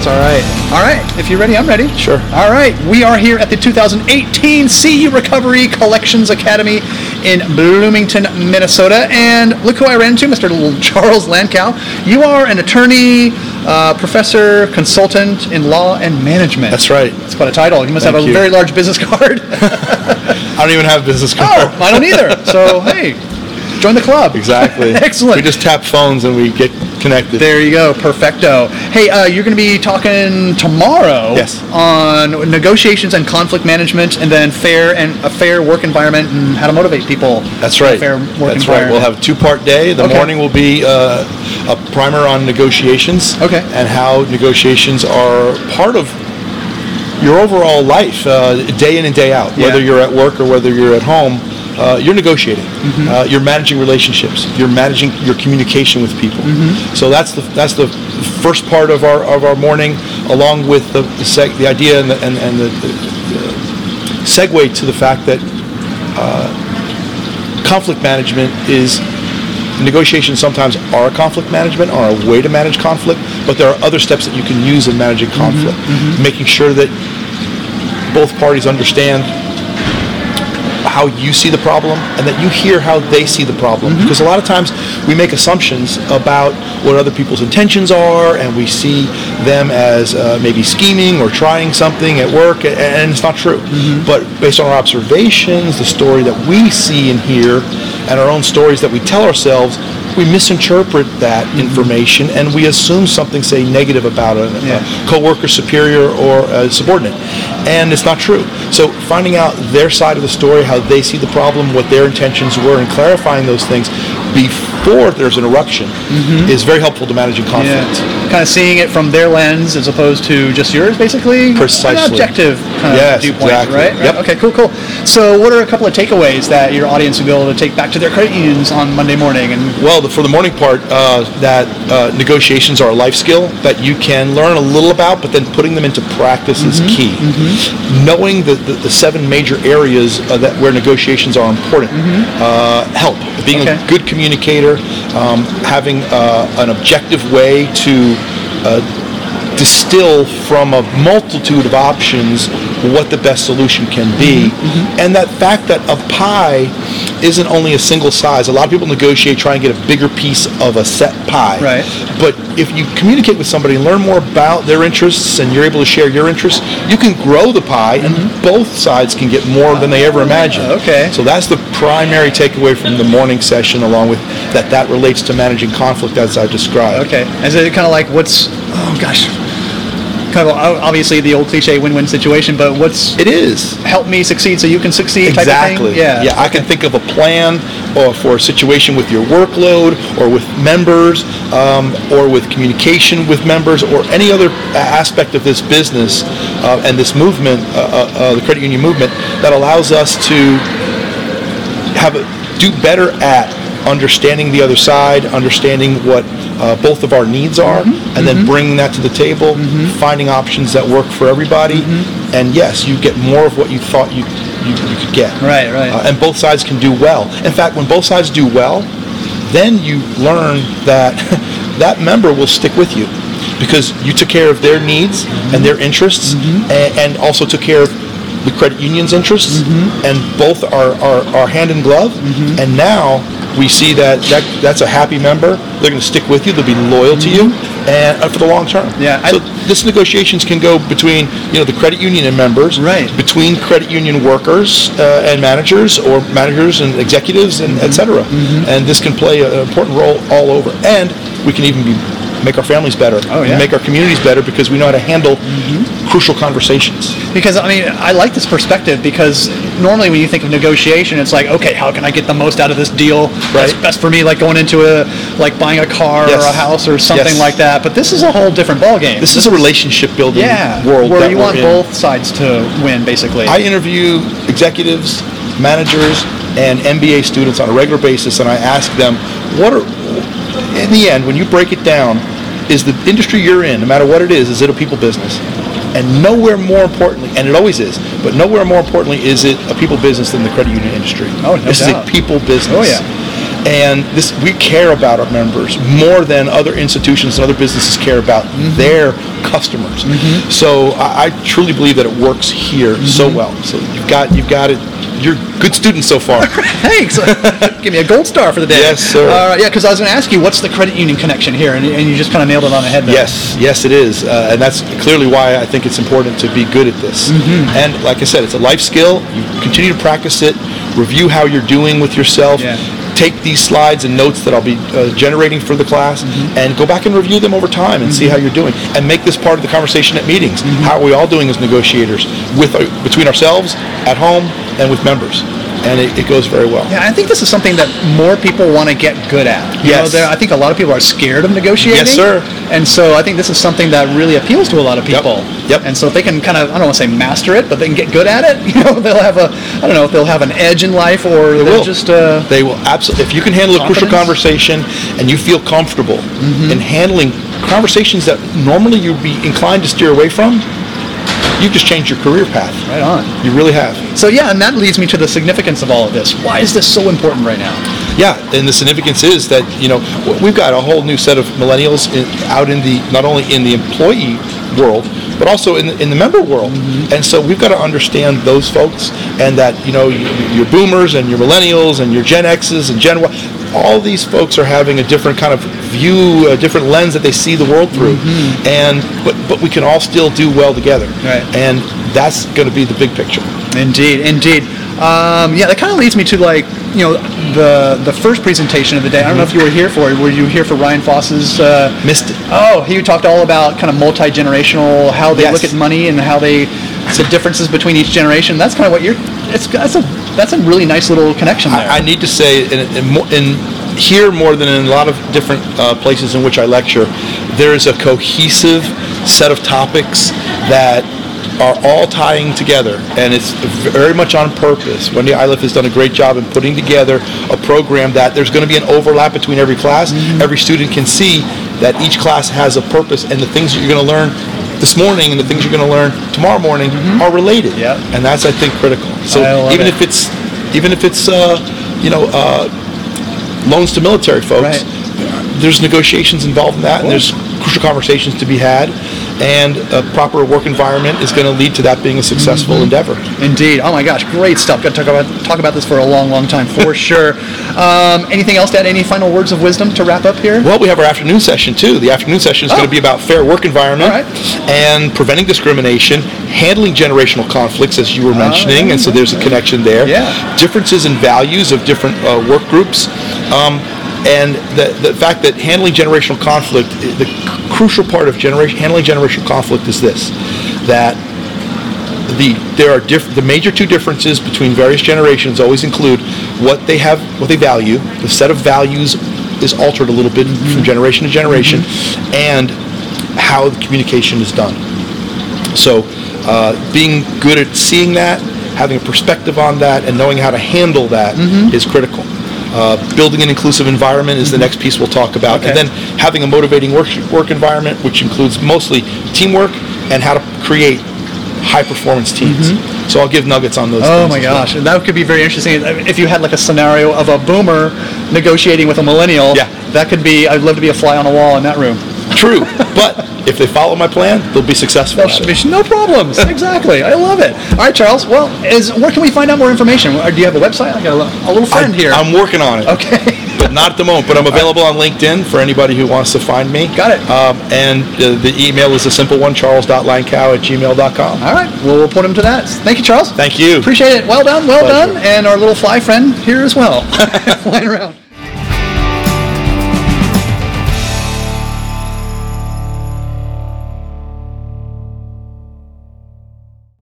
That's all right. All right. If you're ready, I'm ready. Sure. All right. We are here at the 2018 CU Recovery Collections Academy in Bloomington, Minnesota. And look who I ran into, Mr. Charles Landkow. You are an attorney, professor, consultant in law and management. That's right. That's quite a title. You must have a very large business card. I don't even have a business card. Oh, I don't either. So, hey, join the club. Exactly. Excellent. We just tap phones and we get connected. There you go. Perfecto. Hey, you're going to be talking tomorrow on negotiations and conflict management, and then a fair work environment and how to motivate people. That's right. Fair work That's environment. right. We'll have a 2-part day. The morning will be a primer on negotiations and how negotiations are part of your overall life, day in and day out. Whether you're at work or whether you're at home, you're negotiating. You're managing relationships. You're managing your communication with people. So that's the first part of our morning, along with the idea and the segue to the fact that conflict management is. Negotiations sometimes are a conflict management, are a way to manage conflict, but there are other steps that you can use in managing conflict. Making sure that both parties understand how you see the problem and that you hear how they see the problem. Because a lot of times we make assumptions about what other people's intentions are, and we see them as maybe scheming or trying something at work, and it's not true. But based on our observations, the story that we see and hear, and our own stories that we tell ourselves, we misinterpret that information and we assume something, say, negative about a coworker, superior, or a subordinate. And it's not true. So finding out their side of the story, how they see the problem, what their intentions were, and clarifying those things before there's an eruption is very helpful to managing conflict. Kind of seeing it from their lens as opposed to just yours, basically? Precisely. An objective kind of viewpoint, exactly. right? Yep. Okay, cool. So what are a couple of takeaways that your audience will be able to take back to their credit unions on Monday morning? Well, for the morning part, that negotiations are a life skill that you can learn a little about, but then putting them into practice is key. Knowing the 7 major areas where negotiations are important help. Being a good communicator, having an objective way to distill from a multitude of options what the best solution can be, and that fact that a pie isn't only a single size. A lot of people negotiate, try and get a bigger piece of a set pie. Right. But if you communicate with somebody and learn more about their interests and you're able to share your interests, you can grow the pie and both sides can get more than they ever imagined. Okay. So that's the primary takeaway from the morning session, along with that relates to managing conflict as I described. Okay. Is it kind of like kind of obviously the old cliche win-win situation, but it is help me succeed so you can succeed exactly type of thing? I can think of a plan for a situation with your workload or with members or with communication with members or any other aspect of this business and this movement, the credit union movement, that allows us to do better at understanding the other side, understanding what both of our needs are, and then bringing that to the table, finding options that work for everybody, and yes, you get more of what you thought you could get. Right. And both sides can do well. In fact, when both sides do well, then you learn that that member will stick with you because you took care of their needs and their interests, and also took care of the credit union's interests, and both are hand in glove, and now we see that's a happy member. They're going to stick with you. They'll be loyal to you, and for the long term. So this negotiations can go between the credit union and members, between credit union workers and managers, or managers and executives, and etc. And this can play an important role all over. And we can even make our families better, make our communities better, because we know how to handle crucial conversations. Because I like this perspective, because normally when you think of negotiation, it's like, okay, how can I get the most out of this deal that's best for me, like going into buying a car or a house or something like that. But this is a whole different ballgame. This is a relationship building world where you want both sides to win, basically. I interview executives, managers, and MBA students on a regular basis, and I ask them, in the end, when you break it down, is the industry you're in, no matter what it is it a people business? And nowhere more importantly, and it always is, but nowhere more importantly is it a people business than the credit union industry. Oh, no This doubt. is a people business. Oh, yeah. And we care about our members more than other institutions and other businesses care about their customers. So I truly believe that it works here so well. So you've got it. You're a good student so far. Thanks. Give me a gold star for the day. Yes, sir. Yeah, because I was going to ask you, what's the credit union connection here? And you just kind of nailed it on the head there. Yes, it is. And that's clearly why I think it's important to be good at this. And like I said, it's a life skill. You continue to practice it, review how you're doing with yourself. Yeah. Take these slides and notes that I'll be generating for the class and go back and review them over time and see how you're doing. And make this part of the conversation at meetings. How are we all doing as negotiators between ourselves, at home, and with members? And it goes very well. Yeah, I think this is something that more people want to get good at. Yes. I think a lot of people are scared of negotiating. Yes, sir. And so I think this is something that really appeals to a lot of people. Yep. And so if they can kind of, I don't want to say master it, but they can get good at it, they'll have they'll have an edge in life, or they'll just... They will, absolutely. If you can handle a crucial conversation and you feel comfortable in handling conversations that normally you'd be inclined to steer away from, you've just changed your career path. Right on. You really have. So yeah, and that leads me to the significance of all of this. Why is this so important right now? Yeah, and the significance is that, we've got a whole new set of millennials out in not only in the employee world, but also in the member world. And so we've got to understand those folks, and that, your boomers and your millennials and your Gen X's and Gen Y, all these folks are having a different kind of view, a different lens that they see the world through. And but we can all still do well together. Right. And that's going to be the big picture. Indeed. Yeah, that kind of leads me to the first presentation of the day. I don't know if you were here for it. Were you here for Ryan Foss's? Missed it. Oh, he talked all about kind of multi-generational, how they look at money and how the differences between each generation. That's kind of what that's a really nice little connection there. I need to say, in here more than in a lot of different places in which I lecture, there is a cohesive set of topics that are all tying together, and it's very much on purpose. Wendy Iliff has done a great job in putting together a program that there's going to be an overlap between every class. Every student can see that each class has a purpose, and the things that you're going to learn this morning and the things you're going to learn tomorrow morning are related. Yeah. And that's, I think, critical. So even if it's loans to military folks, there's negotiations involved in that, and there's crucial conversations to be had, and a proper work environment is going to lead to that being a successful endeavor. Indeed. Oh my gosh, great stuff. Got to talk about this for a long, long time for sure. Anything else to add? Any final words of wisdom to wrap up here? Well, we have our afternoon session too. The afternoon session is going to be about fair work environment and preventing discrimination, handling generational conflicts, as you were mentioning, and so there's a connection there. Yeah. Differences in values of different work groups. And the fact that handling generational conflict, the crucial part of handling generational conflict is this, that there are the major two differences between various generations always include what they value. The set of values is altered a little bit from generation to generation, and how the communication is done. So being good at seeing that, having a perspective on that, and knowing how to handle that is critical. Building an inclusive environment is the next piece we'll talk about. And then having a motivating work environment, which includes mostly teamwork and how to create high-performance teams. So I'll give nuggets on those things. Oh my gosh, and that could be very interesting. If you had like a scenario of a boomer negotiating with a millennial, that could be, I'd love to be a fly on the wall in that room. True, but if they follow my plan, they'll be successful. No problems. Exactly. I love it. All right, Charles. Well, where can we find out more information? Do you have a website? I got a little friend here. I'm working on it. Okay. But not at the moment. But I'm available on LinkedIn for anybody who wants to find me. Got it. And the email is a simple one, charles.lankow@gmail.com. All right. Well, we'll put him to that. Thank you, Charles. Thank you. Appreciate it. Well done. And our little fly friend here as well. Flying around.